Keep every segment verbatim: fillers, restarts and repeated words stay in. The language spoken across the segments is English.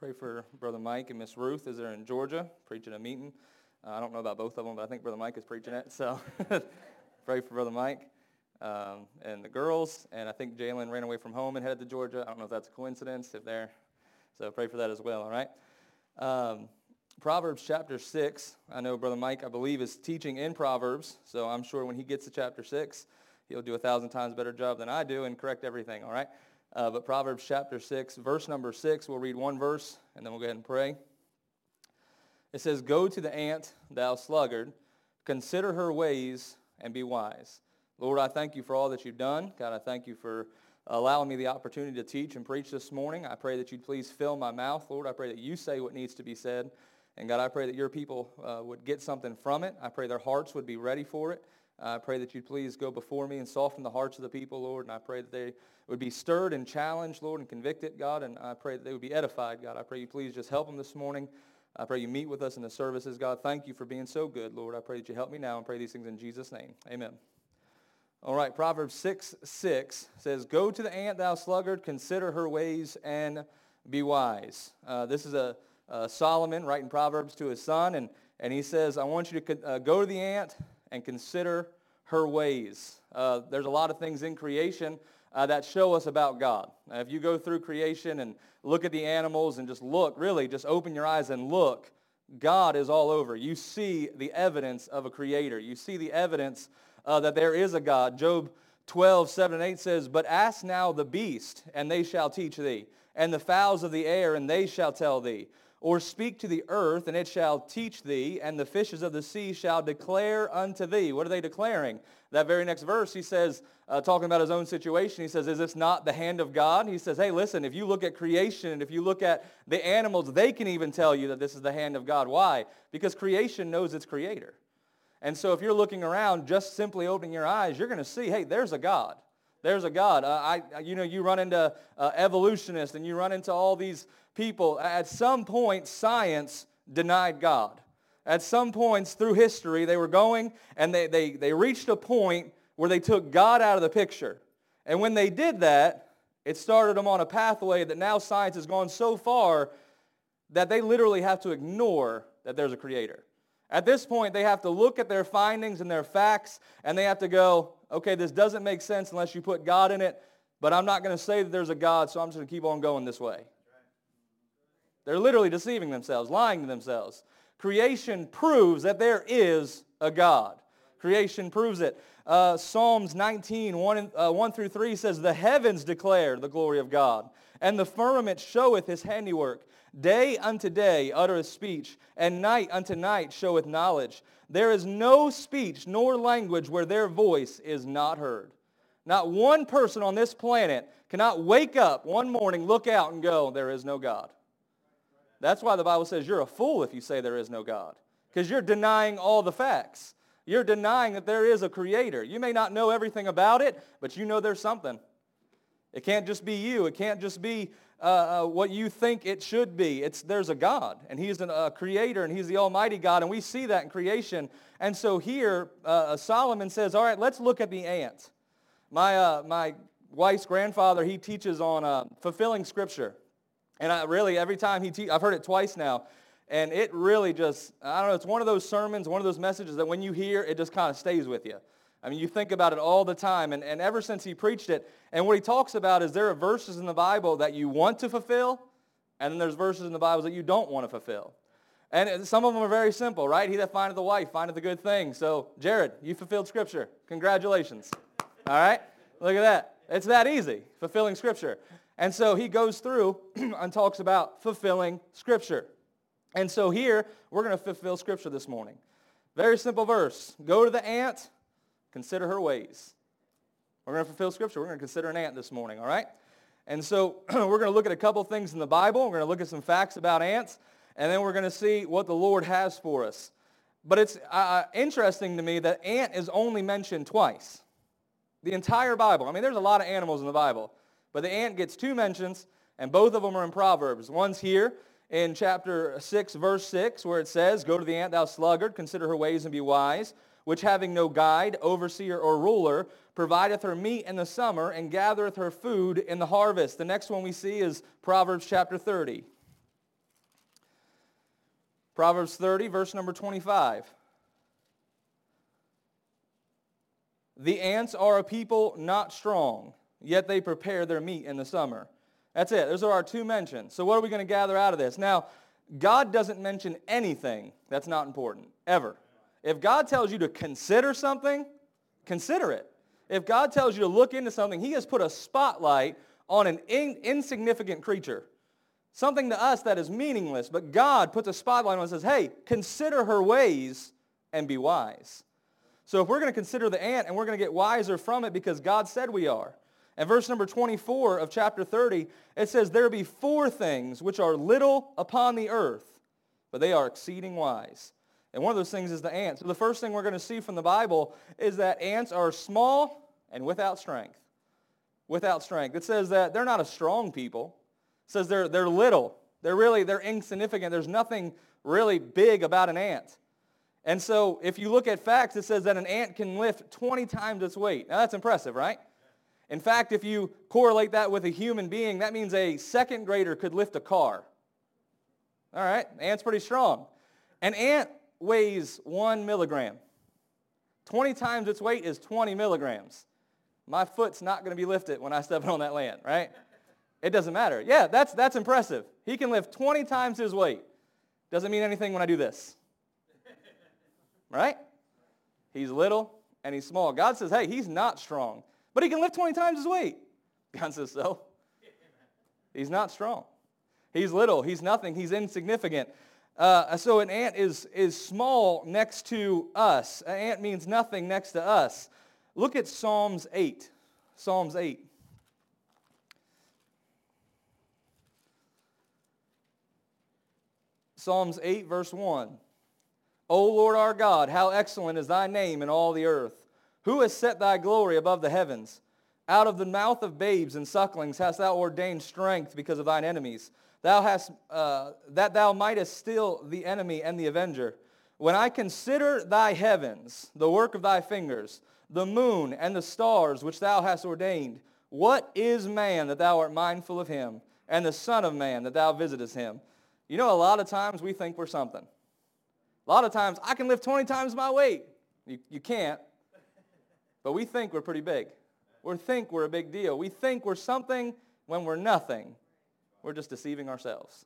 Pray for Brother Mike and Miss Ruth as they're in Georgia, preaching a meeting. Uh, I don't know about both of them, but I think Brother Mike is preaching it. So pray for Brother Mike um, and the girls. And I think Jalen ran away from home and headed to Georgia. I don't know if that's a coincidence, if they're, so pray for that as well, all right? Um, Proverbs chapter six, I know Brother Mike, I believe, is teaching in Proverbs, so I'm sure when he gets to chapter six, he'll do a thousand times better job than I do and correct everything, all right? Uh, but Proverbs chapter six, verse number six, we'll read one verse, and then we'll go ahead and pray. It says, "Go to the ant, thou sluggard, consider her ways, and be wise." Lord, I thank you for all that you've done. God, I thank you for allowing me the opportunity to teach and preach this morning. I pray that you'd please fill my mouth, Lord. I pray that you say what needs to be said. And God, I pray that your people uh, would get something from it. I pray their hearts would be ready for it. Uh, I pray that you'd please go before me and soften the hearts of the people, Lord. And I pray that they would be stirred and challenged, Lord, and convicted, God. And I pray that they would be edified, God. I pray you please just help them this morning. I pray you meet with us in the services, God. Thank you for being so good, Lord. I pray that you help me now and pray these things in Jesus' name. Amen. All right, Proverbs six six says, "Go to the ant, thou sluggard, consider her ways, and be wise." Uh, this is a, a Solomon writing Proverbs to his son, and, and he says, I want you to uh, go to the ant and consider her ways. Uh, there's a lot of things in creation uh, that show us about God. Now, if you go through creation and look at the animals and just look, really, just open your eyes and look, God is all over. You see the evidence of a creator. You see the evidence uh, that there is a God. Job twelve, seven and eight says, "But ask now the beast, and they shall teach thee, and the fowls of the air, and they shall tell thee. Or speak to the earth, and it shall teach thee, and the fishes of the sea shall declare unto thee." What are they declaring? That very next verse, he says, uh, talking about his own situation, he says, "Is this not the hand of God?" He says, hey, listen, if you look at creation, and if you look at the animals, they can even tell you that this is the hand of God. Why? Because creation knows its creator. And so if you're looking around, just simply opening your eyes, you're going to see, hey, there's a God. There's a God. Uh, I, you know, you run into uh, evolutionists, and you run into all these people. At some point, science denied God. At some points through history, they were going, and they, they, they reached a point where they took God out of the picture. And when they did that, it started them on a pathway that now science has gone so far that they literally have to ignore that there's a creator. At this point, they have to look at their findings and their facts, and they have to go, okay, this doesn't make sense unless you put God in it, but I'm not going to say that there's a God, so I'm just going to keep on going this way. They're literally deceiving themselves, lying to themselves. Creation proves that there is a God. Creation proves it. Uh, Psalms nineteen, one, uh, one through three says, "The heavens declare the glory of God, and the firmament showeth his handiwork. Day unto day uttereth speech, and night unto night showeth knowledge. There is no speech nor language where their voice is not heard." Not one person on this planet cannot wake up one morning, look out, and go, there is no God. That's why the Bible says you're a fool if you say there is no God, because you're denying all the facts. You're denying that there is a creator. You may not know everything about it, but you know there's something. It can't just be you. It can't just be uh, uh, what you think it should be. It's there's a God, and he's a uh, creator, and he's the almighty God, and we see that in creation. And so here, uh, Solomon says, all right, let's look at the ant. My, uh, my wife's grandfather, he teaches on uh, fulfilling Scripture. And I really, every time he teaches, I've heard it twice now, and it really just, I don't know, it's one of those sermons, one of those messages that when you hear, it just kind of stays with you. I mean, you think about it all the time, and, and ever since he preached it, and what he talks about is there are verses in the Bible that you want to fulfill, and then there's verses in the Bible that you don't want to fulfill. And some of them are very simple, right? He that findeth a wife findeth a good thing. So, Jared, you fulfilled Scripture. Congratulations. All right? Look at that. It's that easy, fulfilling Scripture. And so he goes through and talks about fulfilling Scripture. And so here, we're going to fulfill Scripture this morning. Very simple verse. Go to the ant, consider her ways. We're going to fulfill Scripture. We're going to consider an ant this morning, all right? And so we're going to look at a couple things in the Bible. We're going to look at some facts about ants, and then we're going to see what the Lord has for us. But it's uh, interesting to me that ant is only mentioned twice. The entire Bible. I mean, there's a lot of animals in the Bible. But the ant gets two mentions, and both of them are in Proverbs. One's here in chapter six, verse six, where it says, "Go to the ant, thou sluggard, consider her ways and be wise, which having no guide, overseer, or ruler, provideth her meat in the summer, and gathereth her food in the harvest." The next one we see is Proverbs chapter thirty. Proverbs thirty, verse number twenty-five. The ants are a people not strong, yet they prepare their meat in the summer. That's it. Those are our two mentions. So what are we going to gather out of this? Now, God doesn't mention anything that's not important, ever. If God tells you to consider something, consider it. If God tells you to look into something, He has put a spotlight on an in, insignificant creature. Something to us that is meaningless, but God puts a spotlight on it and says, hey, consider her ways and be wise. So if we're going to consider the ant and we're going to get wiser from it because God said we are. And verse number twenty-four of chapter thirty, it says, there be four things which are little upon the earth, but they are exceeding wise. And one of those things is the ant. So the first thing we're going to see from the Bible is that ants are small and without strength. Without strength. It says that they're not a strong people. It says they're, they're little. They're really, they're insignificant. There's nothing really big about an ant. And so if you look at facts, it says that an ant can lift twenty times its weight. Now that's impressive, right? In fact, if you correlate that with a human being, that means a second grader could lift a car. All right, the ant's pretty strong. An ant weighs one milligram. twenty times its weight is twenty milligrams. My foot's not going to be lifted when I step on that land, right? It doesn't matter. Yeah, that's, that's impressive. He can lift twenty times his weight. Doesn't mean anything when I do this. Right? He's little and he's small. God says, hey, he's not strong, but he can lift twenty times his weight. God says, so? He's not strong. He's little. He's nothing. He's insignificant. Uh, so an ant is, is small next to us. An ant means nothing next to us. Look at Psalms eight. Psalms eight. Psalms eight, verse one. O Lord our God, how excellent is thy name in all the earth. Who has set thy glory above the heavens? Out of the mouth of babes and sucklings hast thou ordained strength because of thine enemies. Thou hast, uh, that thou mightest still the enemy and the avenger. When I consider thy heavens, the work of thy fingers, the moon and the stars which thou hast ordained, what is man that thou art mindful of him, and the son of man that thou visitest him? You know, a lot of times we think we're something. A lot of times, I can lift twenty times my weight. You, you can't. But we think we're pretty big. We think we're a big deal. We think we're something when we're nothing. We're just deceiving ourselves.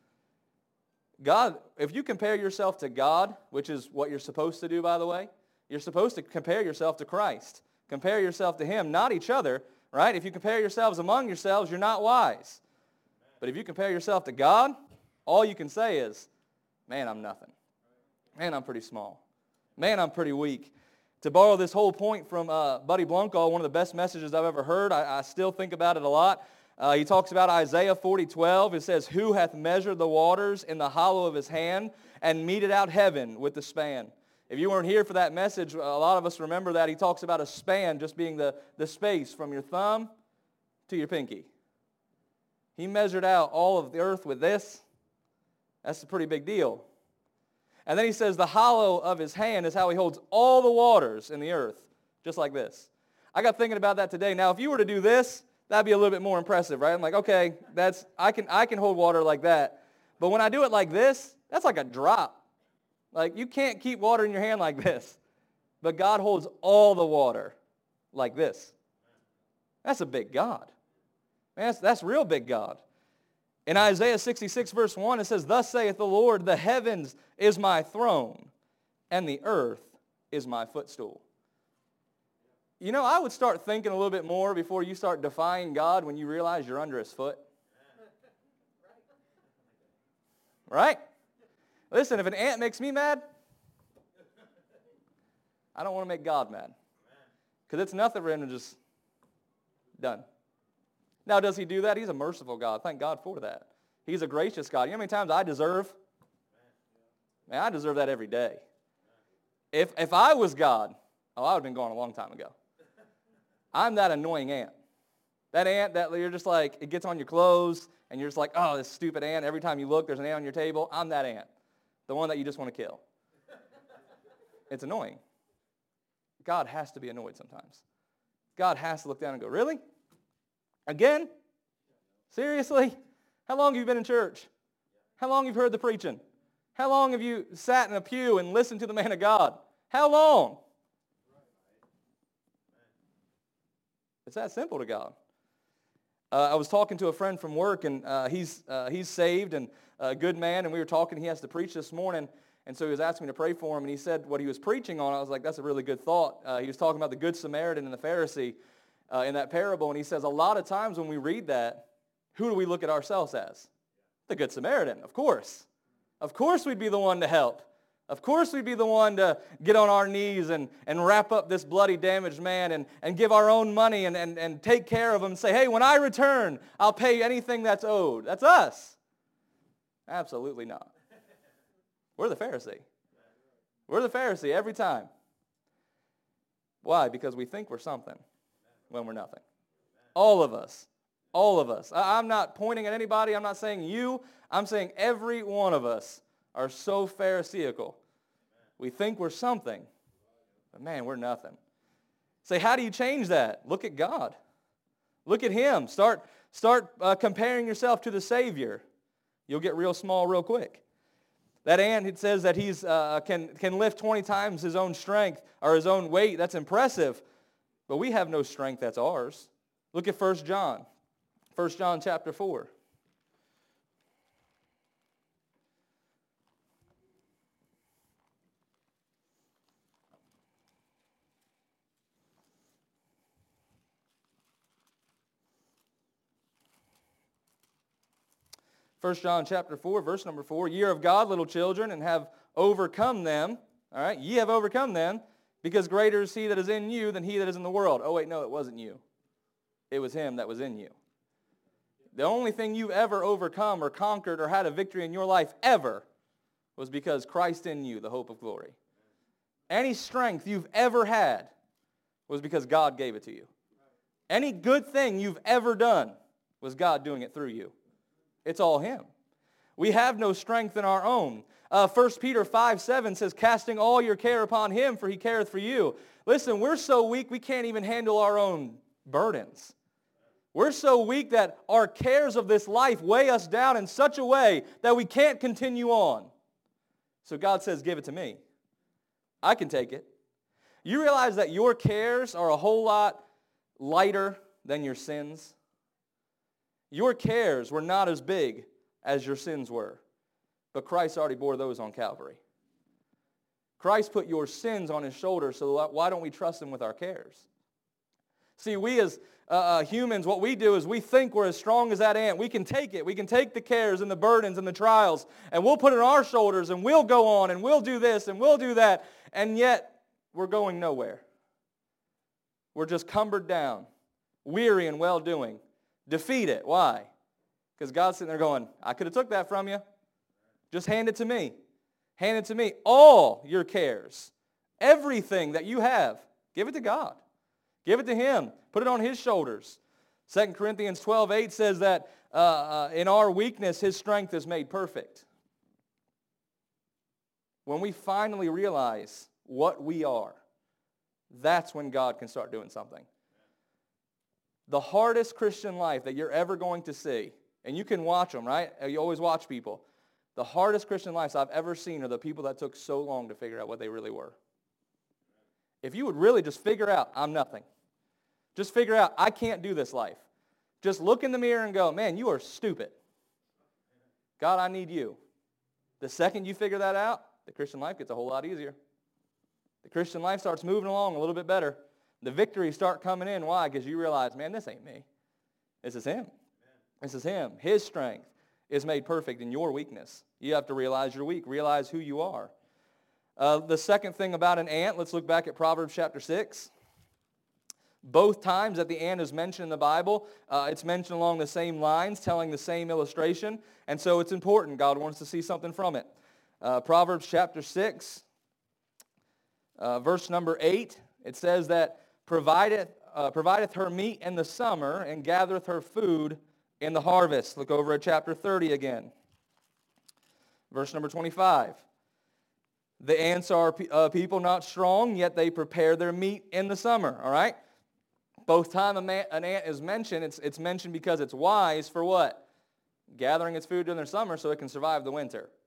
God, if you compare yourself to God, which is what you're supposed to do, by the way, you're supposed to compare yourself to Christ. Compare yourself to Him, not each other, right? If you compare yourselves among yourselves, you're not wise. But if you compare yourself to God, all you can say is, man, I'm nothing. Man, I'm pretty small. Man, I'm pretty weak. To borrow this whole point from uh, Buddy Blunkall, one of the best messages I've ever heard, I, I still think about it a lot. Uh, he talks about Isaiah forty twelve. It says, who hath measured the waters in the hollow of his hand and meted out heaven with the span? If you weren't here for that message, a lot of us remember that. He talks about a span just being the, the space from your thumb to your pinky. He measured out all of the earth with this. That's a pretty big deal. And then he says the hollow of his hand is how he holds all the waters in the earth, just like this. I got thinking about that today. Now, if you were to do this, that'd be a little bit more impressive, right? I'm like, okay, that's I can I can hold water like that. But when I do it like this, that's like a drop. Like, you can't keep water in your hand like this. But God holds all the water like this. That's a big God. Man, that's, that's real big God. In Isaiah sixty-six, verse one, it says, thus saith the Lord, the heavens is my throne, and the earth is my footstool. You know, I would start thinking a little bit more before you start defying God when you realize you're under His foot. Right? Listen, if an ant makes me mad, I don't want to make God mad. Because it's nothing for Him to just, done. Now, does He do that? He's a merciful God. Thank God for that. He's a gracious God. You know how many times I deserve? Man, I deserve that every day. If, if I was God, oh, I would have been gone a long time ago. I'm that annoying ant. That ant that you're just like, it gets on your clothes, and you're just like, oh, this stupid ant. Every time you look, there's an ant on your table. I'm that ant. The one that you just want to kill. It's annoying. God has to be annoyed sometimes. God has to look down and go, really? Again? Seriously? How long have you been in church? How long have you heard the preaching? How long have you sat in a pew and listened to the man of God? How long? It's that simple to God. Uh, I was talking to a friend from work, and uh, he's uh, he's saved and a good man, and we were talking. He has to preach this morning, and so he was asking me to pray for him, and he said what he was preaching on. I was like, that's a really good thought. Uh, he was talking about the Good Samaritan and the Pharisee uh, in that parable, and he says a lot of times when we read that, who do we look at ourselves as? The Good Samaritan, of course. Of course we'd be the one to help. Of course we'd be the one to get on our knees and, and wrap up this bloody, damaged man and, and give our own money and, and, and take care of him and say, hey, when I return, I'll pay anything that's owed. That's us. Absolutely not. We're the Pharisee. We're the Pharisee every time. Why? Because we think we're something when we're nothing. All of us. All of us. I, I'm not pointing at anybody. I'm not saying you. I'm saying every one of us are so pharisaical. We think we're something, but man, we're nothing. Say, how do you change that? Look at God. Look at Him. Start, start uh, comparing yourself to the Savior. You'll get real small real quick. That ant, it says that he's uh, can, can lift twenty times his own strength or his own weight. That's impressive, but we have no strength that's ours. Look at First John. First John chapter four. First John chapter four, verse number four, ye are of God, little children, and have overcome them. All right, ye have overcome them, because greater is he that is in you than he that is in the world. Oh, wait, no, it wasn't you. It was him that was in you. The only thing you've ever overcome or conquered or had a victory in your life ever was because Christ in you, the hope of glory. Any strength you've ever had was because God gave it to you. Any good thing you've ever done was God doing it through you. It's all Him. We have no strength in our own. Uh, First Peter five seven says, casting all your care upon Him, for He careth for you. Listen, we're so weak we can't even handle our own burdens. We're so weak that our cares of this life weigh us down in such a way that we can't continue on. So God says, give it to me. I can take it. You realize that your cares are a whole lot lighter than your sins? Your cares were not as big as your sins were, but Christ already bore those on Calvary. Christ put your sins on His shoulders, so why don't we trust Him with our cares? See, we as uh, uh, humans, what we do is we think we're as strong as that ant. We can take it. We can take the cares and the burdens and the trials, and we'll put it on our shoulders, and we'll go on, and we'll do this, and we'll do that, and yet we're going nowhere. We're just cumbered down, weary and well-doing. Defeat it. Why? Because God's sitting there going, I could have took that from you. Just hand it to me. Hand it to me. All your cares, everything that you have, give it to God. Give it to Him. Put it on His shoulders. Second Corinthians twelve eight says that uh, uh, in our weakness, His strength is made perfect. When we finally realize what we are, that's when God can start doing something. The hardest Christian life that you're ever going to see, and you can watch them, right? You always watch people. The hardest Christian lives I've ever seen are the people that took so long to figure out what they really were. If you would really just figure out, I'm nothing. Just figure out, I can't do this life. Just look in the mirror and go, man, you are stupid. God, I need you. The second you figure that out, the Christian life gets a whole lot easier. The Christian life starts moving along a little bit better. The victories start coming in. Why? Because you realize, man, this ain't me. This is Him. Amen. This is Him. His strength is made perfect in your weakness. You have to realize you're weak. Realize who you are. Uh, the second thing about an ant, let's look back at Proverbs chapter six. Both times that the ant is mentioned in the Bible, uh, it's mentioned along the same lines, telling the same illustration. And so it's important. God wants to see something from it. Uh, Proverbs chapter six, uh, verse number eight, it says that, Provideth, uh, provideth her meat in the summer, and gathereth her food in the harvest. Look over at chapter thirty again. Verse number twenty-five. The ants are uh, people not strong, yet they prepare their meat in the summer. All right? Both time a man, an ant is mentioned, it's, it's mentioned because it's wise for what? Gathering its food during the summer so it can survive the winter.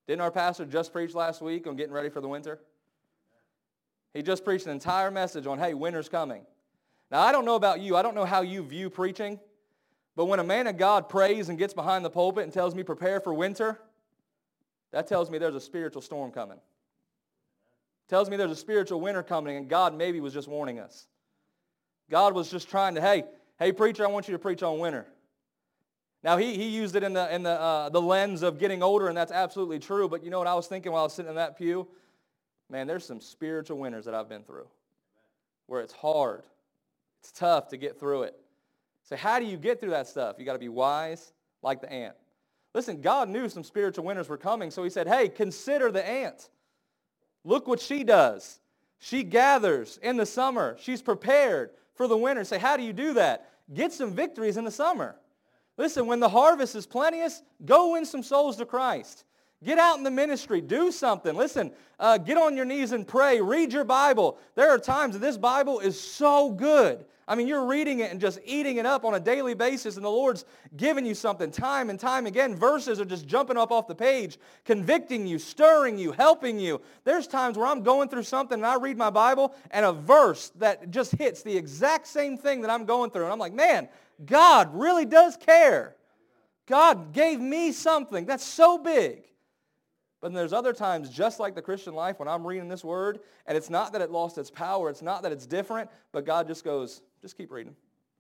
Didn't our pastor just preach last week on getting ready for the winter? He just preached an entire message on, hey, winter's coming. Now, I don't know about you. I don't know how you view preaching. But when a man of God prays and gets behind the pulpit and tells me prepare for winter, that tells me there's a spiritual storm coming. Tells me there's a spiritual winter coming, and God maybe was just warning us. God was just trying to, hey, hey preacher, I want you to preach on winter. Now, he, he used it in the, in the, uh, the lens of getting older, and that's absolutely true. But you know what I was thinking while I was sitting in that pew? Man, there's some spiritual winters that I've been through where it's hard. It's tough to get through it. So how do you get through that stuff? You got to be wise like the ant. Listen, God knew some spiritual winters were coming, so he said, hey, consider the ant. Look what she does. She gathers in the summer. She's prepared for the winter. Say, how do you do that? Get some victories in the summer. Listen, when the harvest is plenteous, go win some souls to Christ. Get out in the ministry. Do something. Listen, uh, get on your knees and pray. Read your Bible. There are times that this Bible is so good. I mean, you're reading it and just eating it up on a daily basis, and the Lord's giving you something time and time again. Verses are just jumping up off the page, convicting you, stirring you, helping you. There's times where I'm going through something, and I read my Bible, and a verse that just hits the exact same thing that I'm going through. And I'm like, man, God really does care. God gave me something that's so big. But then there's other times, just like the Christian life, when I'm reading this word, and it's not that it lost its power, it's not that it's different, but God just goes, just keep reading.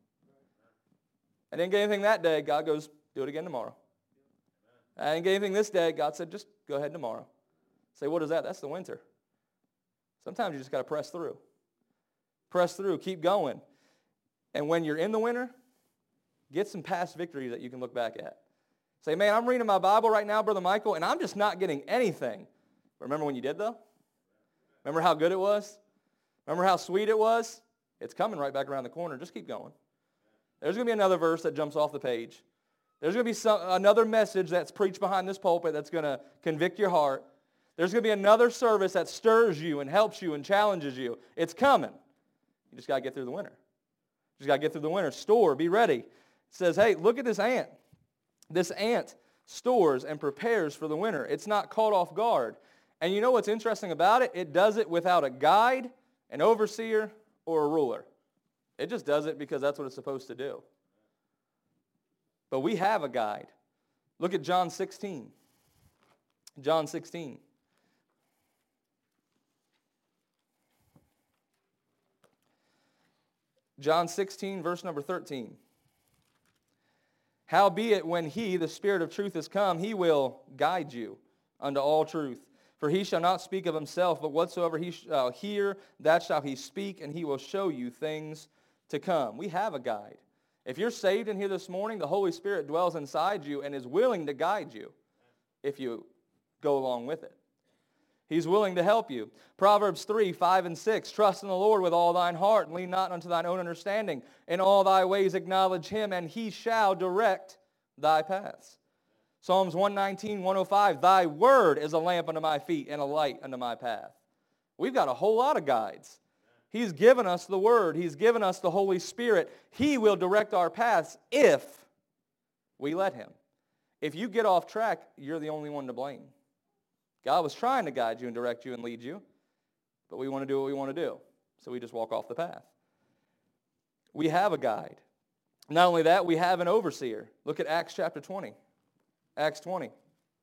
I didn't get anything that day. God goes, do it again tomorrow. I didn't get anything this day. God said, just go ahead tomorrow. Say, what is that? That's the winter. Sometimes you just got to press through. Press through. Keep going. And when you're in the winter, get some past victories that you can look back at. Say, man, I'm reading my Bible right now, Brother Michael, and I'm just not getting anything. Remember when you did, though? Remember how good it was? Remember how sweet it was? It's coming right back around the corner. Just keep going. There's going to be another verse that jumps off the page. There's going to be some, another message that's preached behind this pulpit that's going to convict your heart. There's going to be another service that stirs you and helps you and challenges you. It's coming. You just got to get through the winter. You just got to get through the winter. Store, be ready. It says, hey, look at this ant. This ant stores and prepares for the winter. It's not caught off guard. And you know what's interesting about it? It does it without a guide, an overseer, or a ruler. It just does it because that's what it's supposed to do. But we have a guide. Look at John sixteen. John sixteen. John sixteen, verse number thirteen. Howbeit, when he, the Spirit of truth, is come, he will guide you unto all truth. For he shall not speak of himself, but whatsoever he shall hear, that shall he speak, and he will show you things to come. We have a guide. If you're saved in here this morning, the Holy Spirit dwells inside you and is willing to guide you if you go along with it. He's willing to help you. Proverbs three, five, and six. Trust in the Lord with all thine heart, and lean not unto thine own understanding. In all thy ways acknowledge him, and he shall direct thy paths. Psalms one nineteen, one oh five. Thy word is a lamp unto my feet and a light unto my path. We've got a whole lot of guides. He's given us the word. He's given us the Holy Spirit. He will direct our paths if we let him. If you get off track, you're the only one to blame. God was trying to guide you and direct you and lead you, but we want to do what we want to do, so we just walk off the path. We have a guide. Not only that, we have an overseer. Look at Acts chapter twenty. Acts twenty.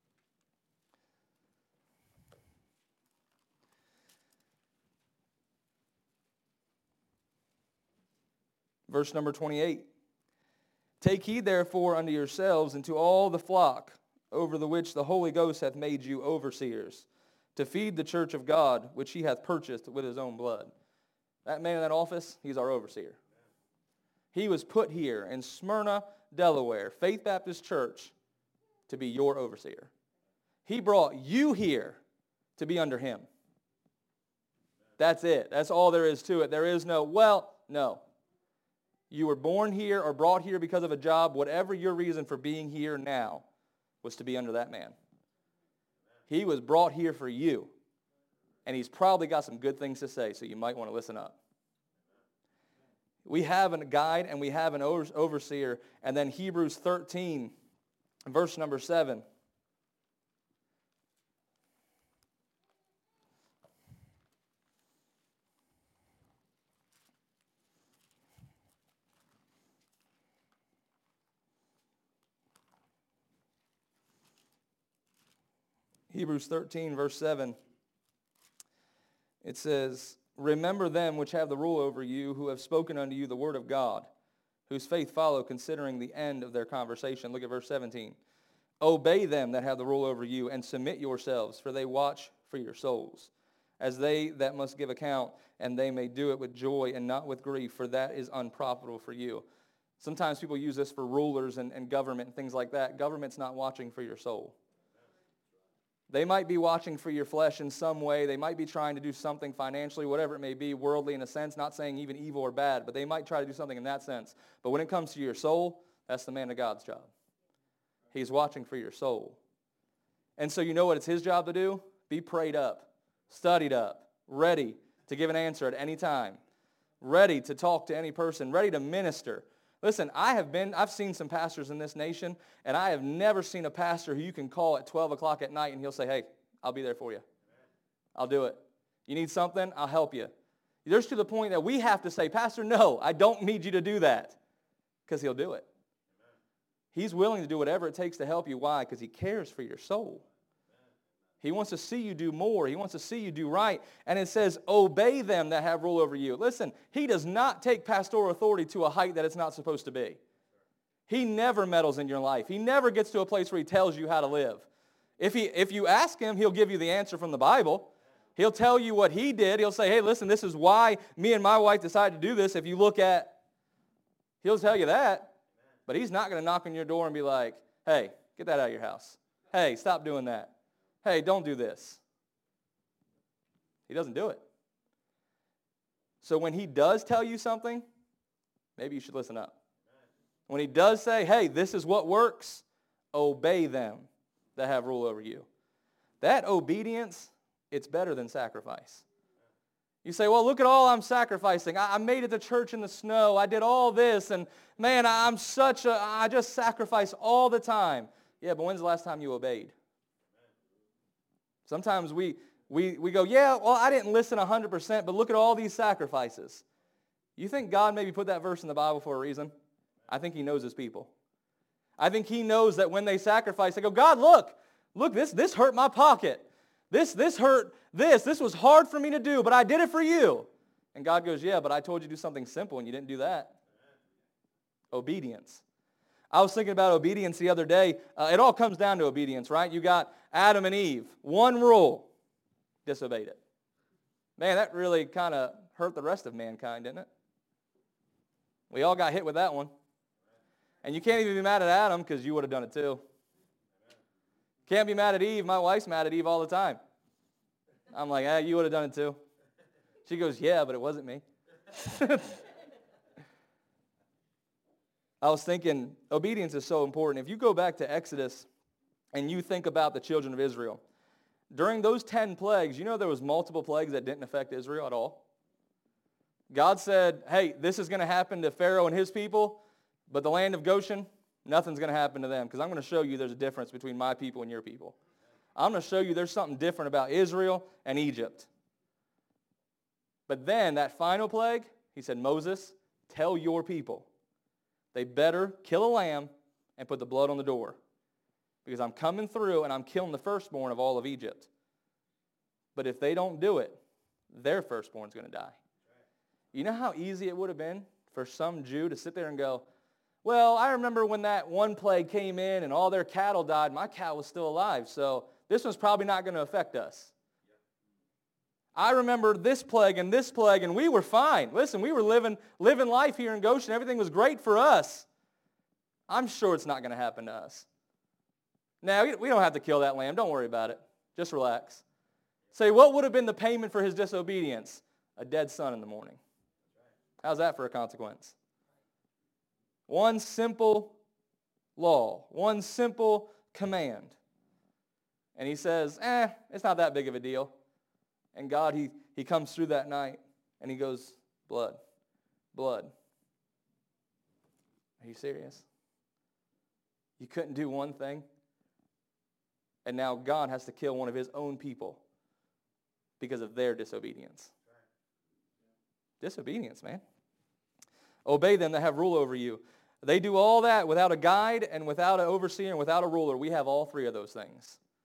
Verse number twenty-eight. Take heed therefore unto yourselves and to all the flock, over the which the Holy Ghost hath made you overseers, to feed the church of God, which he hath purchased with his own blood. That man in that office, he's our overseer. He was put here in Smyrna, Delaware, Faith Baptist Church, to be your overseer. He brought you here to be under him. That's it. That's all there is to it. There is no, well, no. You were born here or brought here because of a job, whatever your reason for being here now, was to be under that man. He was brought here for you. And he's probably got some good things to say, so you might want to listen up. We have a guide and we have an overseer. And then Hebrews thirteen, verse number seven. Hebrews thirteen, verse seven. It says, remember them which have the rule over you, who have spoken unto you the word of God, whose faith follow, considering the end of their conversation. Look at verse seventeen. Obey them that have the rule over you, and submit yourselves, for they watch for your souls, as they that must give account, and they may do it with joy and not with grief, for that is unprofitable for you. Sometimes people use this for rulers and, and government and things like that. Government's not watching for your soul. They might be watching for your flesh in some way. They might be trying to do something financially, whatever it may be, worldly in a sense, not saying even evil or bad, but they might try to do something in that sense. But when it comes to your soul, that's the man of God's job. He's watching for your soul. And so you know what it's his job to do? Be prayed up, studied up, ready to give an answer at any time, ready to talk to any person, ready to minister. Listen, I have been, I've seen some pastors in this nation, and I have never seen a pastor who you can call at twelve o'clock at night and he'll say, hey, I'll be there for you. I'll do it. You need something? I'll help you. There's to the point that we have to say, Pastor, no, I don't need you to do that, because he'll do it. He's willing to do whatever it takes to help you. Why? Because he cares for your soul. He wants to see you do more. He wants to see you do right. And it says, obey them that have rule over you. Listen, he does not take pastoral authority to a height that it's not supposed to be. He never meddles in your life. He never gets to a place where he tells you how to live. If he, if you ask him, he'll give you the answer from the Bible. He'll tell you what he did. He'll say, hey, listen, this is why me and my wife decided to do this. If you look at, he'll tell you that. But he's not going to knock on your door and be like, hey, get that out of your house. Hey, stop doing that. Hey, don't do this. He doesn't do it. So when he does tell you something, maybe you should listen up. When he does say, hey, this is what works, obey them that have rule over you. That obedience, it's better than sacrifice. You say, well, look at all I'm sacrificing. I, I made it to church in the snow. I did all this, and man, I'm such a, I just sacrifice all the time. Yeah, but when's the last time you obeyed? Sometimes we, we, we go, yeah, well, I didn't listen one hundred percent, but look at all these sacrifices. You think God maybe put that verse in the Bible for a reason? I think he knows his people. I think he knows that when they sacrifice, they go, God, look, look, this, this hurt my pocket. This, this hurt this. This was hard for me to do, but I did it for you. And God goes, yeah, but I told you to do something simple, and you didn't do that. Obedience. I was thinking about obedience the other day. Uh, it all comes down to obedience, right? You got Adam and Eve. One rule, disobeyed it. Man, that really kind of hurt the rest of mankind, didn't it? We all got hit with that one. And you can't even be mad at Adam because you would have done it too. Can't be mad at Eve. My wife's mad at Eve all the time. I'm like, ah, you would have done it too. She goes, yeah, but it wasn't me. I was thinking, obedience is so important. If you go back to Exodus and you think about the children of Israel, during those ten plagues, you know there was multiple plagues that didn't affect Israel at all? God said, hey, this is going to happen to Pharaoh and his people, but the land of Goshen, nothing's going to happen to them, because I'm going to show you there's a difference between my people and your people. I'm going to show you there's something different about Israel and Egypt. But then that final plague, he said, Moses, tell your people they better kill a lamb and put the blood on the door, because I'm coming through and I'm killing the firstborn of all of Egypt. But if they don't do it, their firstborn's going to die. You know how easy it would have been for some Jew to sit there and go, well, I remember when that one plague came in and all their cattle died, my cow was still alive, so this one's probably not going to affect us. I remember this plague and this plague, and we were fine. Listen, we were living, living life here in Goshen. Everything was great for us. I'm sure it's not going to happen to us. Now, we don't have to kill that lamb. Don't worry about it. Just relax. Say, what would have been the payment for his disobedience? A dead son in the morning. How's that for a consequence? One simple law. One simple command. And he says, eh, it's not that big of a deal. And God, he, he comes through that night, and he goes, blood, blood. Are you serious? You couldn't do one thing? And now God has to kill one of his own people because of their disobedience. Disobedience, man. Obey them that have rule over you. They do all that without a guide and without an overseer and without a ruler. We have all three of those things.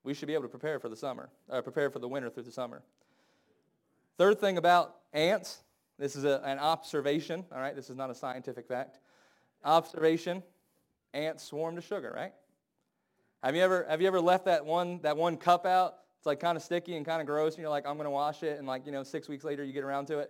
we should be able to prepare for the summer, uh, prepare for the winter through the summer. Third thing about ants, this is a, an observation, all right? This is not a scientific fact. Observation, ants swarm to sugar, right? Have you ever have you ever left that one that one cup out? It's like kind of sticky and kind of gross, and you're like, I'm going to wash it, and like, you know, six weeks later you get around to it.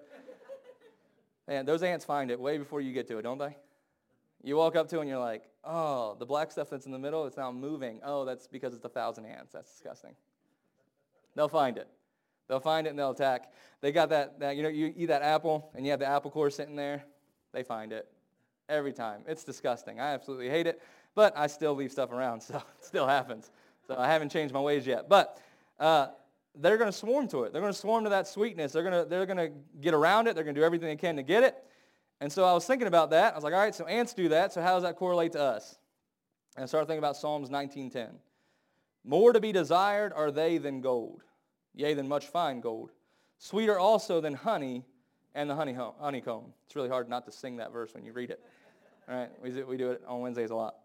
Man, those ants find it way before you get to it, don't they? You walk up to it and you're like, oh, the black stuff that's in the middle, it's now moving. Oh, that's because it's a thousand ants. That's disgusting. They'll find it. They'll find it and they'll attack. They got that, that, you know, you eat that apple and you have the apple core sitting there. They find it every time. It's disgusting. I absolutely hate it, but I still leave stuff around, so it still happens. So I haven't changed my ways yet. But uh, they're going to swarm to it. They're going to swarm to that sweetness. They're going to they're going to get around it. They're going to do everything they can to get it. And so I was thinking about that. I was like, all right, so ants do that, so how does that correlate to us? And I started thinking about Psalms nineteen ten. More to be desired are they than gold, yea, than much fine gold. Sweeter also than honey and the honeycomb. honeycomb. It's really hard not to sing that verse when you read it. All right, we do, we do it on Wednesdays a lot.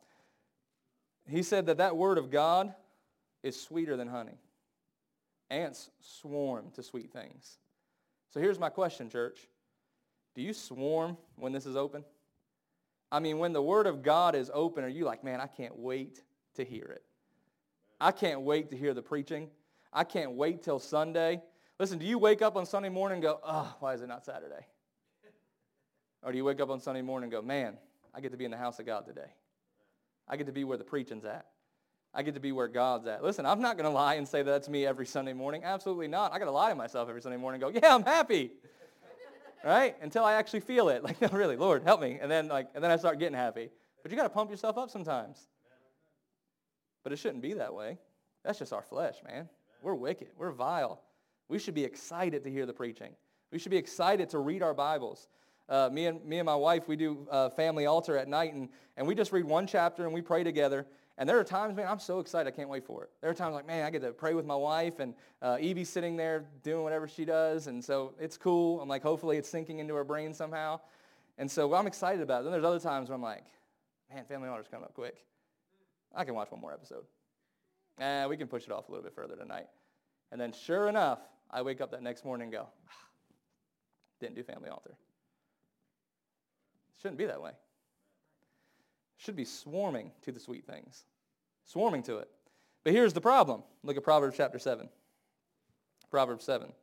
He said that that word of God is sweeter than honey. Ants swarm to sweet things. So here's my question, church. Do you swarm when this is open? I mean, when the Word of God is open, are you like, man, I can't wait to hear it. I can't wait to hear the preaching. I can't wait till Sunday. Listen, do you wake up on Sunday morning and go, oh, why is it not Saturday? Or do you wake up on Sunday morning and go, man, I get to be in the house of God today. I get to be where the preaching's at. I get to be where God's at. Listen, I'm not going to lie and say that's me every Sunday morning. Absolutely not. I got to lie to myself every Sunday morning and go, yeah, I'm happy. Right? Until I actually feel it. Like, no, really, Lord, help me. And then like, and then I start getting happy. But you got to pump yourself up sometimes. But it shouldn't be that way. That's just our flesh, man. We're wicked. We're vile. We should be excited to hear the preaching. We should be excited to read our Bibles. Uh, me and me and my wife, we do uh, family altar at night, and, and we just read one chapter and we pray together. And there are times, man, I'm so excited I can't wait for it. There are times like, man, I get to pray with my wife, and uh, Evie's sitting there doing whatever she does, and so it's cool. I'm like, hopefully it's sinking into her brain somehow. And so I'm excited about it. Then there's other times where I'm like, man, family altar's coming up quick. I can watch one more episode. Eh, we can push it off a little bit further tonight. And then sure enough, I wake up that next morning and go, ah, didn't do family altar. It shouldn't be that way. It should be swarming to the sweet things. Swarming to it. But here's the problem. Look at Proverbs chapter seven. Proverbs seven.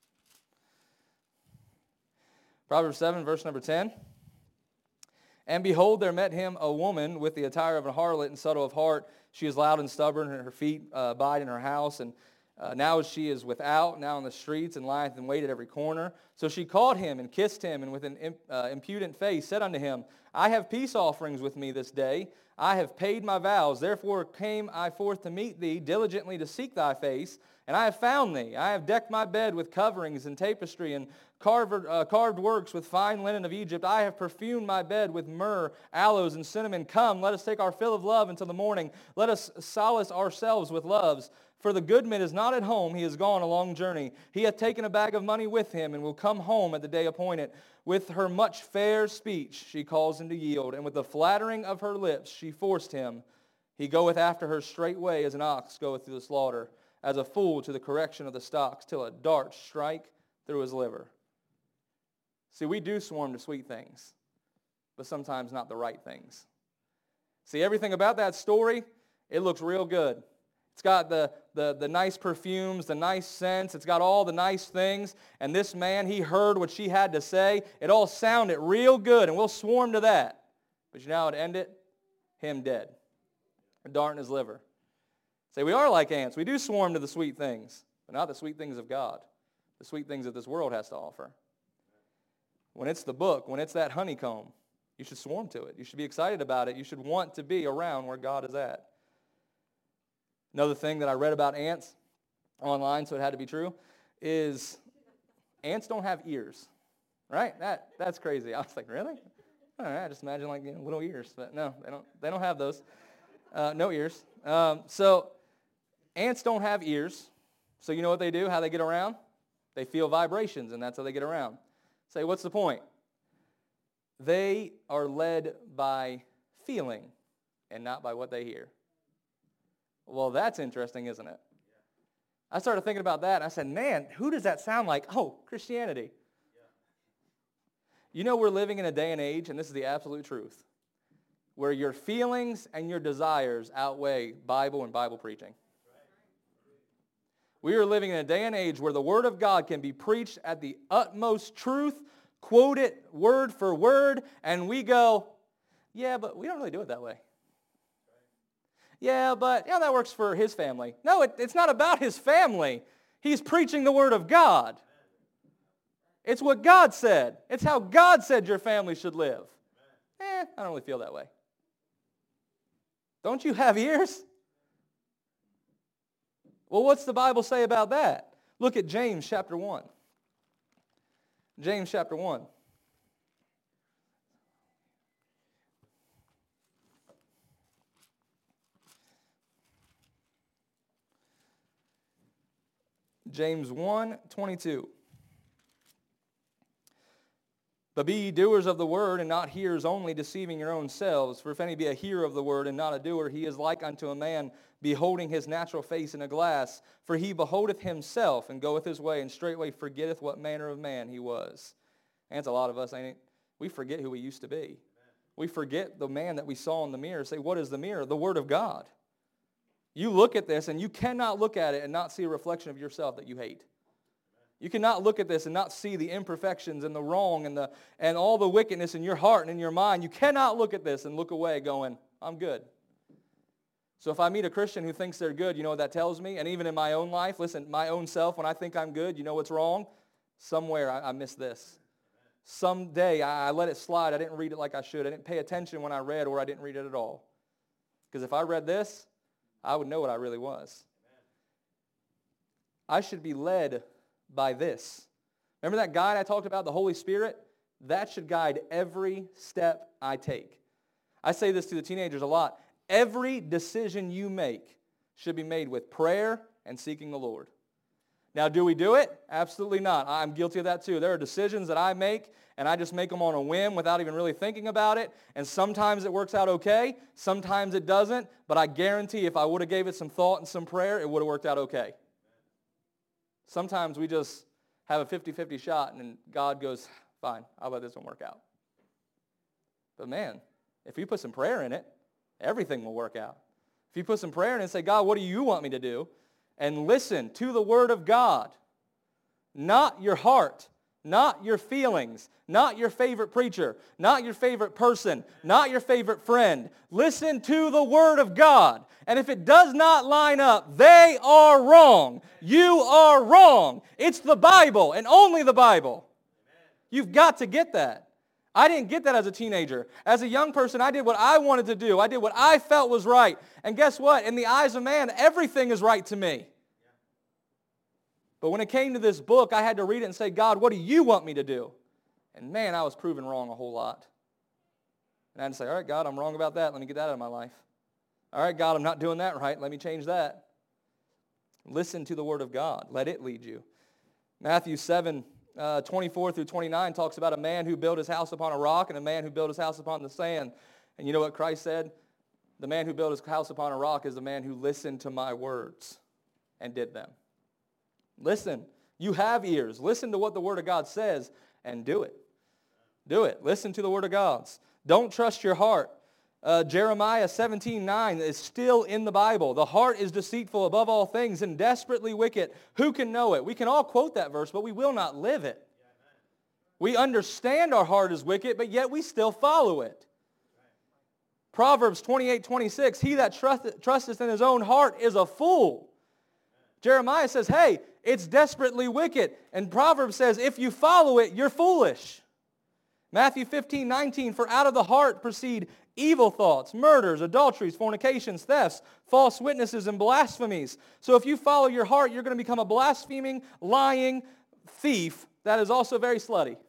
Proverbs seven, verse number ten. And behold, there met him a woman with the attire of a harlot and subtle of heart. She is loud and stubborn, and her feet uh, abide in her house. And uh, now she is without, now in the streets, and lieth in wait at every corner. So she caught him and kissed him, and with an imp, uh, impudent face said unto him, I have peace offerings with me this day. I have paid my vows. Therefore came I forth to meet thee, diligently to seek thy face. And I have found thee. I have decked my bed with coverings and tapestry and carved, uh, carved works with fine linen of Egypt. I have perfumed my bed with myrrh, aloes, and cinnamon. Come, let us take our fill of love until the morning. Let us solace ourselves with loves. For the goodman is not at home. He is gone a long journey. He hath taken a bag of money with him, and will come home at the day appointed. With her much fair speech she calls him to yield, and with the flattering of her lips she forced him. He goeth after her straightway as an ox goeth through the slaughter, as a fool to the correction of the stocks, till a dart strike through his liver. See, we do swarm to sweet things, but sometimes not the right things. See, everything about that story, it looks real good. It's got the, the, the nice perfumes, the nice scents. It's got all the nice things. And this man, he heard what she had to say. It all sounded real good, and we'll swarm to that. But you know how it ended? Him dead. A dart in his liver. See, we are like ants. We do swarm to the sweet things, but not the sweet things of God. The sweet things that this world has to offer. When it's the book, when it's that honeycomb, you should swarm to it. You should be excited about it. You should want to be around where God is at. Another thing that I read about ants online, so it had to be true, is ants don't have ears, right? That that's crazy. I was like, really? All right, I just imagine like you know, little ears, but no, they don't. They don't have those. Uh, no ears. Um, so ants don't have ears. So you know what they do? How they get around? They feel vibrations, and that's how they get around. Say, what's the point? They are led by feeling, and not by what they hear. Well, that's interesting, isn't it? I started thinking about that, and I said, man, who does that sound like? Oh, Christianity. You know, we're living in a day and age, and this is the absolute truth, where your feelings and your desires outweigh Bible and Bible preaching. We are living in a day and age where the Word of God can be preached at the utmost truth, quote it word for word, and we go, yeah, but we don't really do it that way. Yeah, but yeah, that works for his family. No, it, it's not about his family. He's preaching the Word of God. It's what God said. It's how God said your family should live. Eh, I don't really feel that way. Don't you have ears? Well, what's the Bible say about that? Look at James chapter one. James chapter one. James one twenty-two. But be ye doers of the word, and not hearers only, deceiving your own selves. For if any be a hearer of the word, and not a doer, he is like unto a man beholding his natural face in a glass. For he beholdeth himself, and goeth his way, and straightway forgetteth what manner of man he was. And it's a lot of us, ain't it? We forget who we used to be. We forget the man that we saw in the mirror. Say, what is the mirror? The Word of God. You look at this, and you cannot look at it and not see a reflection of yourself that you hate. You cannot look at this and not see the imperfections and the wrong and the and all the wickedness in your heart and in your mind. You cannot look at this and look away going, I'm good. So if I meet a Christian who thinks they're good, you know what that tells me? And even in my own life, listen, my own self, when I think I'm good, you know what's wrong? Somewhere I, I missed this. Someday I, I let it slide. I didn't read it like I should. I didn't pay attention when I read, or I didn't read it at all. Because if I read this, I would know what I really was. I should be led by this. Remember that guide I talked about, the Holy Spirit? That should guide every step I take. I say this to the teenagers a lot. Every decision you make should be made with prayer and seeking the Lord. Now, do we do it? Absolutely not. I'm guilty of that too. There are decisions that I make, and I just make them on a whim without even really thinking about it, and sometimes it works out okay, sometimes it doesn't, but I guarantee if I would have gave it some thought and some prayer, it would have worked out okay. Sometimes we just have a fifty-fifty shot, and God goes, fine, I'll let this one work out. But man, if you put some prayer in it, everything will work out. If you put some prayer in it and say, God, what do you want me to do? And listen to the Word of God, not your heart, not your feelings, not your favorite preacher, not your favorite person, not your favorite friend. Listen to the Word of God. And if it does not line up, they are wrong. You are wrong. It's the Bible and only the Bible. You've got to get that. I didn't get that as a teenager. As a young person, I did what I wanted to do. I did what I felt was right. And guess what? In the eyes of man, everything is right to me. But when it came to this book, I had to read it and say, God, what do you want me to do? And man, I was proven wrong a whole lot. And I had to say, all right, God, I'm wrong about that. Let me get that out of my life. All right, God, I'm not doing that right. Let me change that. Listen to the Word of God. Let it lead you. Matthew seven, uh, twenty-four through twenty-nine talks about a man who built his house upon a rock and a man who built his house upon the sand. And you know what Christ said? The man who built his house upon a rock is the man who listened to my words and did them. Listen. You have ears. Listen to what the Word of God says and do it. Do it. Listen to the Word of God. Don't trust your heart. Uh, Jeremiah seventeen nine is still in the Bible. The heart is deceitful above all things and desperately wicked. Who can know it? We can all quote that verse, but we will not live it. We understand our heart is wicked, but yet we still follow it. Proverbs twenty-eight twenty-six, he that trusteth, trusteth in his own heart is a fool. Jeremiah says, hey, it's desperately wicked. And Proverbs says, if you follow it, you're foolish. Matthew fifteen nineteen, for out of the heart proceed evil thoughts, murders, adulteries, fornications, thefts, false witnesses, and blasphemies. So if you follow your heart, you're going to become a blaspheming, lying thief that is also very slutty.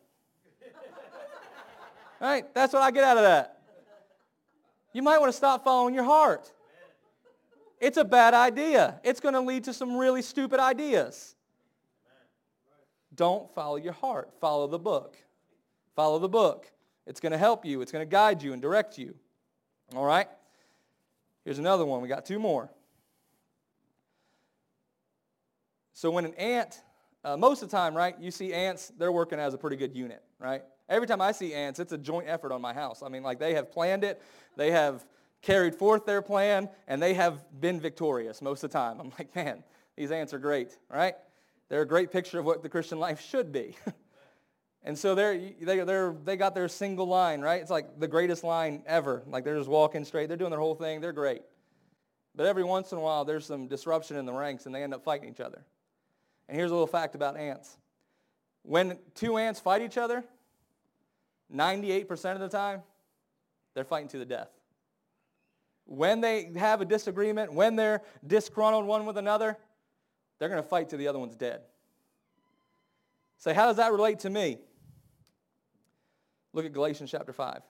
Right? That's what I get out of that. You might want to stop following your heart. It's a bad idea. It's going to lead to some really stupid ideas. Don't follow your heart. Follow the book. Follow the book. It's going to help you. It's going to guide you and direct you. All right? Here's another one. We got two more. So when an ant, uh, most of the time, right, you see ants, they're working as a pretty good unit, right? Every time I see ants, it's a joint effort on my house. I mean, like they have planned it, they have carried forth their plan, and they have been victorious most of the time. I'm like, man, these ants are great, right? They're a great picture of what the Christian life should be. And so they're, they they're, they got their single line, right? It's like the greatest line ever. Like they're just walking straight. They're doing their whole thing. They're great. But every once in a while, there's some disruption in the ranks, and they end up fighting each other. And here's a little fact about ants. When two ants fight each other, ninety-eight percent of the time, they're fighting to the death. When they have a disagreement, when they're disgruntled one with another, they're going to fight till the other one's dead. Say, how does that relate to me? Look at Galatians chapter five.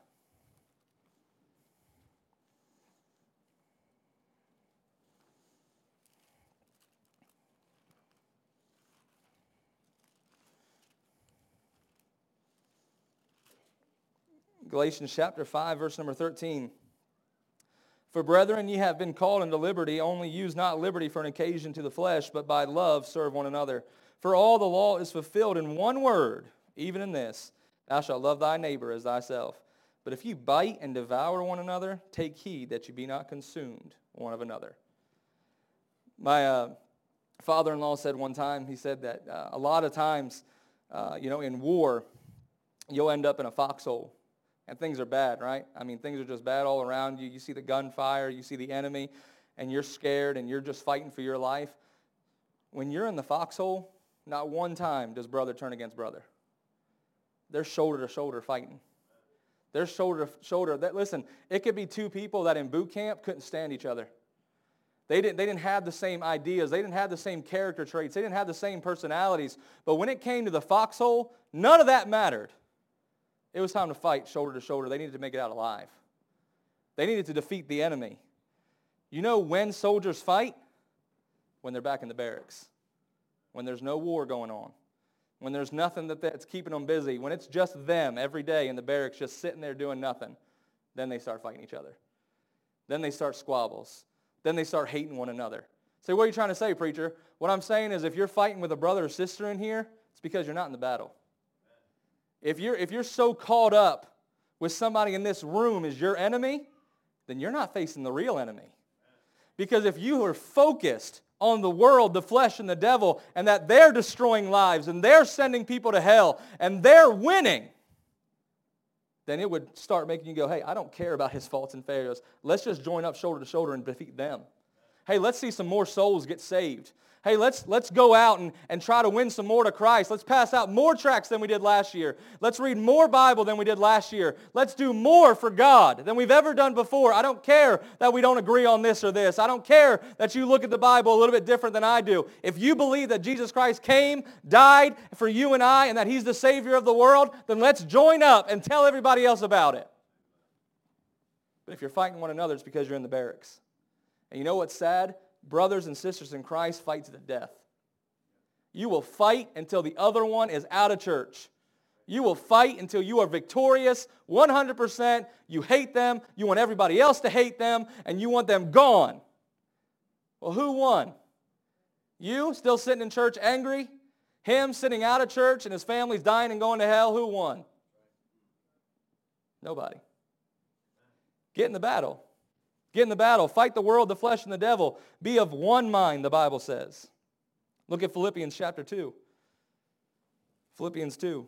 Galatians chapter five, verse number thirteen. For brethren, ye have been called into liberty, only use not liberty for an occasion to the flesh, but by love serve one another. For all the law is fulfilled in one word, even in this, thou shalt love thy neighbor as thyself. But if you bite and devour one another, take heed that you be not consumed one of another. My uh, father-in-law said one time, he said that uh, a lot of times, uh, you know, in war, you'll end up in a foxhole. And things are bad, right? I mean, things are just bad all around you. You see the gunfire, you see the enemy, and you're scared, and you're just fighting for your life. When you're in the foxhole, not one time does brother turn against brother. They're shoulder to shoulder fighting. They're shoulder to shoulder. That, listen, it could be two people that in boot camp couldn't stand each other. They didn't, they didn't have the same ideas. They didn't have the same character traits. They didn't have the same personalities. But when it came to the foxhole, none of that mattered. It was time to fight shoulder to shoulder. They needed to make it out alive. They needed to defeat the enemy. You know when soldiers fight? When they're back in the barracks. When there's no war going on. When there's nothing that that's keeping them busy. When it's just them every day in the barracks just sitting there doing nothing. Then they start fighting each other. Then they start squabbles. Then they start hating one another. Say, what are you trying to say, preacher? What I'm saying is if you're fighting with a brother or sister in here, it's because you're not in the battle. If you're, if you're so caught up with somebody in this room as your enemy, then you're not facing the real enemy. Because if you are focused on the world, the flesh, and the devil, and that they're destroying lives, and they're sending people to hell, and they're winning, then it would start making you go, hey, I don't care about his faults and failures. Let's just join up shoulder to shoulder and defeat them. Hey, let's see some more souls get saved. Hey, let's, let's go out and, and try to win some more to Christ. Let's pass out more tracts than we did last year. Let's read more Bible than we did last year. Let's do more for God than we've ever done before. I don't care that we don't agree on this or this. I don't care that you look at the Bible a little bit different than I do. If you believe that Jesus Christ came, died for you and I, and that He's the Savior of the world, then let's join up and tell everybody else about it. But if you're fighting one another, it's because you're in the barracks. And you know what's sad? Brothers and sisters in Christ fight to the death. You will fight until the other one is out of church. You will fight until you are victorious, one hundred percent. You hate them, you want everybody else to hate them, and you want them gone. Well, who won? You, still sitting in church angry? Him sitting out of church and his family's dying and going to hell? Who won? Nobody. Get in the battle. Get in the battle. Fight the world, the flesh, and the devil. Be of one mind, the Bible says. Look at Philippians chapter two. Philippians two.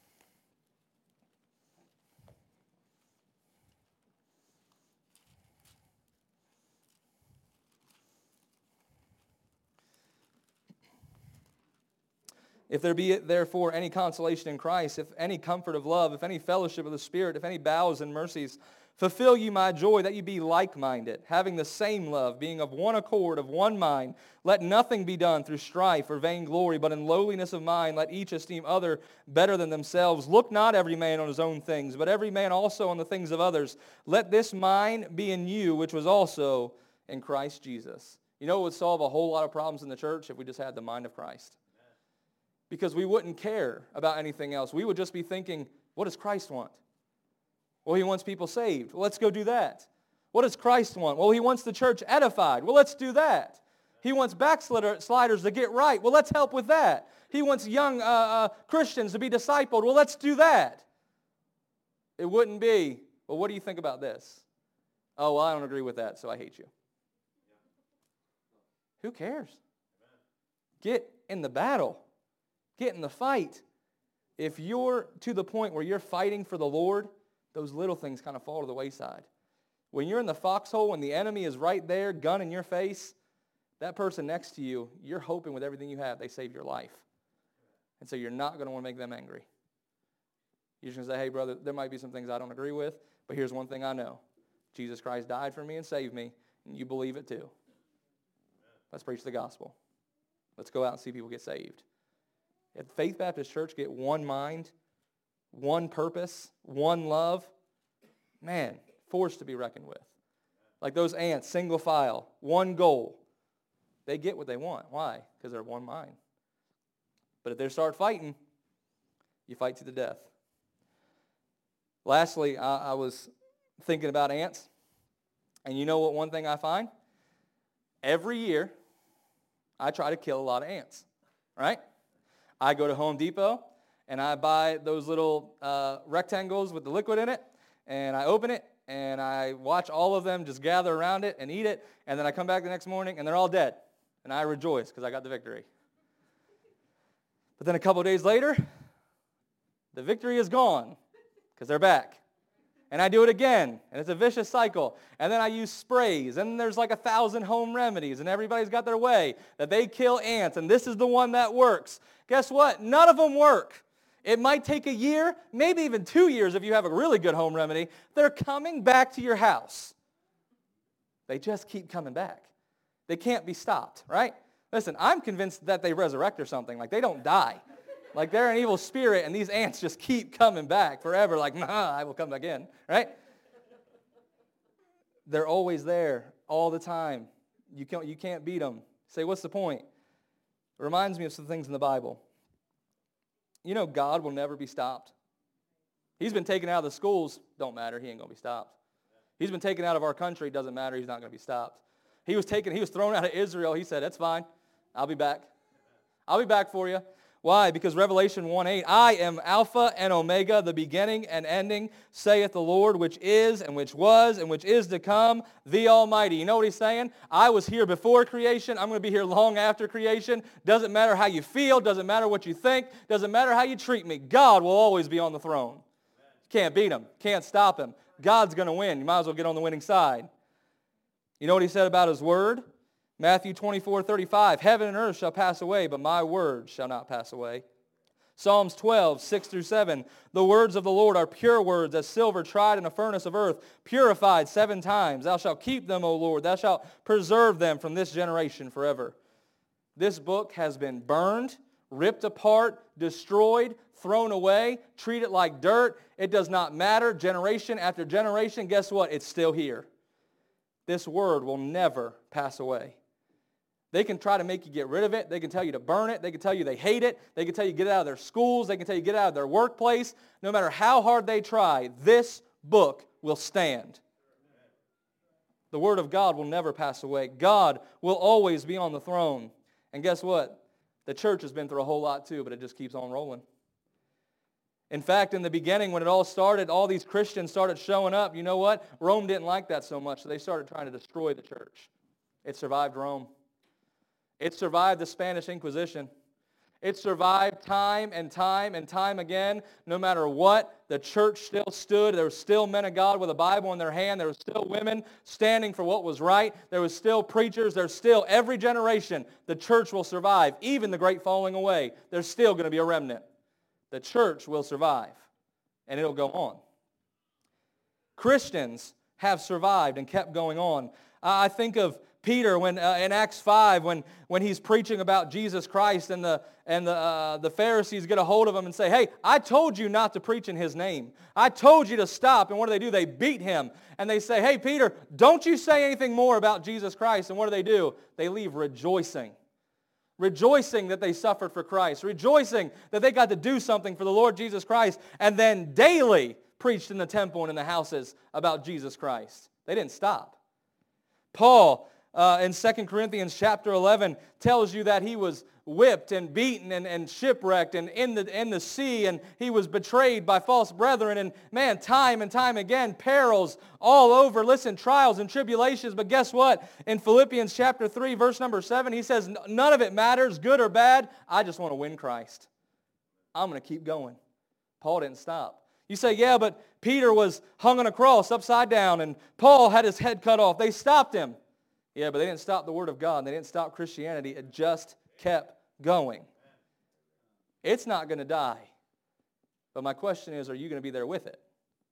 If there be therefore any consolation in Christ, if any comfort of love, if any fellowship of the Spirit, if any bowels and mercies, fulfill ye my joy, that ye be like-minded, having the same love, being of one accord, of one mind. Let nothing be done through strife or vainglory, but in lowliness of mind let each esteem other better than themselves. Look not every man on his own things, but every man also on the things of others. Let this mind be in you, which was also in Christ Jesus. You know, it would solve a whole lot of problems in the church if we just had the mind of Christ. Because we wouldn't care about anything else. We would just be thinking, what does Christ want? Well, He wants people saved. Well, let's go do that. What does Christ want? Well, He wants the church edified. Well, let's do that. He wants backsliders to get right. Well, let's help with that. He wants young uh, uh, Christians to be discipled. Well, let's do that. It wouldn't be, well, what do you think about this? Oh, well, I don't agree with that, so I hate you. Who cares? Get in the battle. Get in the fight. If you're to the point where you're fighting for the Lord, those little things kind of fall to the wayside. When you're in the foxhole and the enemy is right there, gun in your face, that person next to you, you're hoping with everything you have they save your life. And so you're not going to want to make them angry. You're just going to say, hey, brother, there might be some things I don't agree with, but here's one thing I know. Jesus Christ died for me and saved me, and you believe it too. Let's preach the gospel. Let's go out and see people get saved. At Faith Baptist Church, get one mind, one purpose, one love. Man, force to be reckoned with. Like those ants, single file, one goal. They get what they want. Why? Because they're one mind. But if they start fighting, you fight to the death. Lastly, I, I was thinking about ants. And you know what one thing I find? Every year, I try to kill a lot of ants. Right? I go to Home Depot, and I buy those little uh, rectangles with the liquid in it, and I open it, and I watch all of them just gather around it and eat it, and then I come back the next morning, and they're all dead. And I rejoice because I got the victory. But then a couple days later, the victory is gone because they're back. And I do it again, and it's a vicious cycle. And then I use sprays, and there's like a thousand home remedies, and everybody's got their way that they kill ants, and this is the one that works. Guess what? None of them work. It might take a year, maybe even two years if you have a really good home remedy. They're coming back to your house. They just keep coming back. They can't be stopped, right? Listen, I'm convinced that they resurrect or something. Like, they don't die. Like, they're an evil spirit, and these ants just keep coming back forever. Like, nah, I will come back in, right? They're always there all the time. You can't, you can't beat them. Say, what's the point? It reminds me of some things in the Bible. You know God will never be stopped. He's been taken out of the schools. Don't matter. He ain't going to be stopped. He's been taken out of our country. Doesn't matter. He's not going to be stopped. He was taken. He was thrown out of Israel. He said, that's fine. I'll be back. I'll be back for you. Why? Because Revelation one eight, I am Alpha and Omega, the beginning and ending, saith the Lord, which is and which was and which is to come, the Almighty. You know what he's saying? I was here before creation. I'm going to be here long after creation. Doesn't matter how you feel. Doesn't matter what you think. Doesn't matter how you treat me. God will always be on the throne. Can't beat him. Can't stop him. God's going to win. You might as well get on the winning side. You know what he said about his word? Matthew twenty-four thirty-five, heaven and earth shall pass away, but my word shall not pass away. Psalms twelve, six through seven, the words of the Lord are pure words, as silver tried in a furnace of earth, purified seven times. Thou shalt keep them, O Lord. Thou shalt preserve them from this generation forever. This book has been burned, ripped apart, destroyed, thrown away, treated like dirt. It does not matter. Generation after generation, guess what? It's still here. This word will never pass away. They can try to make you get rid of it. They can tell you to burn it. They can tell you they hate it. They can tell you get it out of their schools. They can tell you get it out of their workplace. No matter how hard they try, this book will stand. The word of God will never pass away. God will always be on the throne. And guess what? The church has been through a whole lot too, but it just keeps on rolling. In fact, in the beginning, when it all started, all these Christians started showing up. You know what? Rome didn't like that so much, so they started trying to destroy the church. It survived Rome. It survived the Spanish Inquisition. It survived time and time and time again. No matter what, the church still stood. There were still men of God with a Bible in their hand. There were still women standing for what was right. There was still preachers. There's still, every generation, the church will survive. Even the great falling away, there's still going to be a remnant. The church will survive, and it'll go on. Christians have survived and kept going on. I think of Peter when uh, in Acts five when, when he's preaching about Jesus Christ, and the and the uh, the Pharisees get a hold of him and say, hey, I told you not to preach in his name. I told you to stop. And what do they do? They beat him. And they say, hey, Peter, don't you say anything more about Jesus Christ. And what do they do? They leave rejoicing. Rejoicing that they suffered for Christ. Rejoicing that they got to do something for the Lord Jesus Christ. And then daily preached in the temple and in the houses about Jesus Christ. They didn't stop. Paul uh, in Second Corinthians chapter eleven tells you that he was whipped and beaten and, and shipwrecked and in the, in the sea, and he was betrayed by false brethren, and man, time and time again, perils all over. Listen, trials and tribulations, but guess what? In Philippians chapter three, verse number seven, he says, none of it matters, good or bad. I just want to win Christ. I'm going to keep going. Paul didn't stop. You say, yeah, but Peter was hung on a cross upside down, and Paul had his head cut off. They stopped him. Yeah, but they didn't stop the Word of God. They didn't stop Christianity. It just kept going. It's not going to die. But my question is, are you going to be there with it?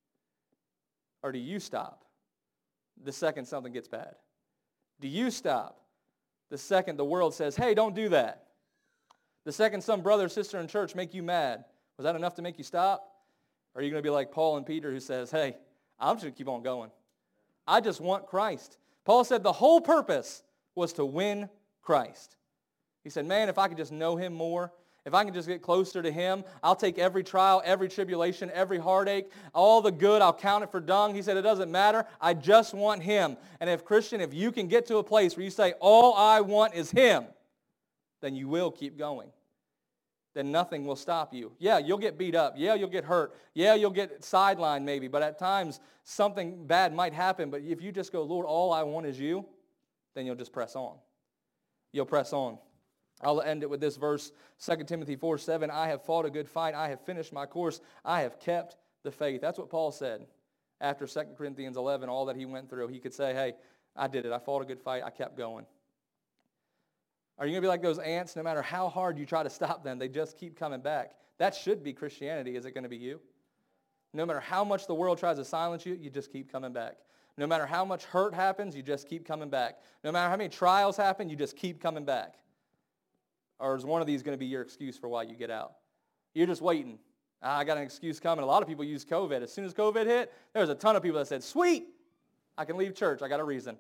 Or do you stop the second something gets bad? Do you stop the second the world says, hey, don't do that? The second some brother or sister in church make you mad, was that enough to make you stop? Or are you going to be like Paul and Peter who says, hey, I'm just going to keep on going. I just want Christ. Paul said the whole purpose was to win Christ. He said, man, if I could just know him more, if I can just get closer to him, I'll take every trial, every tribulation, every heartache, all the good, I'll count it for dung. He said, it doesn't matter. I just want him. And if, Christian, if you can get to a place where you say, all I want is him, then you will keep going. Then nothing will stop you. Yeah, you'll get beat up. Yeah, you'll get hurt. Yeah, you'll get sidelined maybe. But at times, something bad might happen. But if you just go, Lord, all I want is you, then you'll just press on. You'll press on. I'll end it with this verse, Second Timothy four seven, I have fought a good fight. I have finished my course. I have kept the faith. That's what Paul said. After Second Corinthians eleven, all that he went through, he could say, hey, I did it. I fought a good fight. I kept going. Are you going to be like those ants? No matter how hard you try to stop them, they just keep coming back. That should be Christianity. Is it going to be you? No matter how much the world tries to silence you, you just keep coming back. No matter how much hurt happens, you just keep coming back. No matter how many trials happen, you just keep coming back. Or is one of these going to be your excuse for why you get out? You're just waiting. Ah, I got an excuse coming. A lot of people use COVID. As soon as COVID hit, there was a ton of people that said, sweet, I can leave church. I got a reason.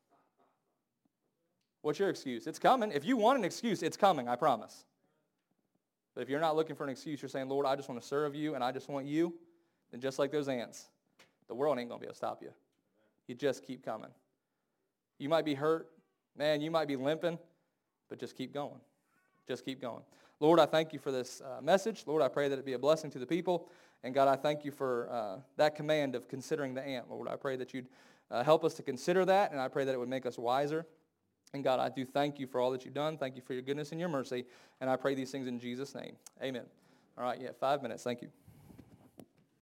What's your excuse? It's coming. If you want an excuse, it's coming, I promise. But if you're not looking for an excuse, you're saying, Lord, I just want to serve you and I just want you, then just like those ants, the world ain't going to be able to stop you. You just keep coming. You might be hurt. Man, you might be limping, but just keep going. Just keep going. Lord, I thank you for this uh, message. Lord, I pray that it be a blessing to the people. And God, I thank you for uh, that command of considering the ant. Lord, I pray that you'd uh, help us to consider that, and I pray that it would make us wiser. And God, I do thank you for all that you've done. Thank you for your goodness and your mercy. And I pray these things in Jesus' name. Amen. All right, yeah, five minutes. Thank you.